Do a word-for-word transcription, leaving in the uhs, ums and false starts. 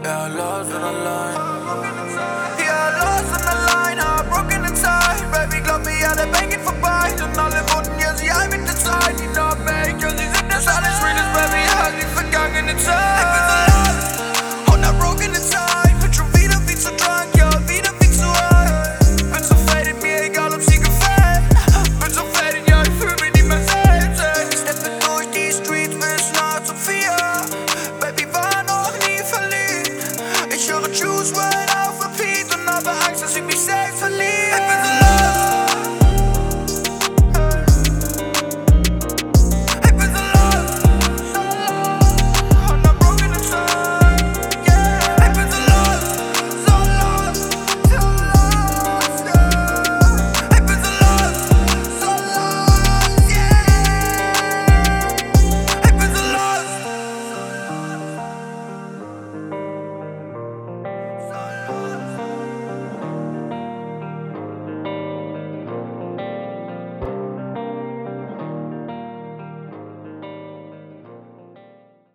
Yeah, lost on the line. Yeah, lost on the line, heartbroken inside. Baby, glaub mir, ja, der Bank geht vorbei. Und alle Wunden, ja, sie all mit der Zeit. Die noch mehr, ja, sie sind das alles Reales, Baby, ja, die vergangene Zeit.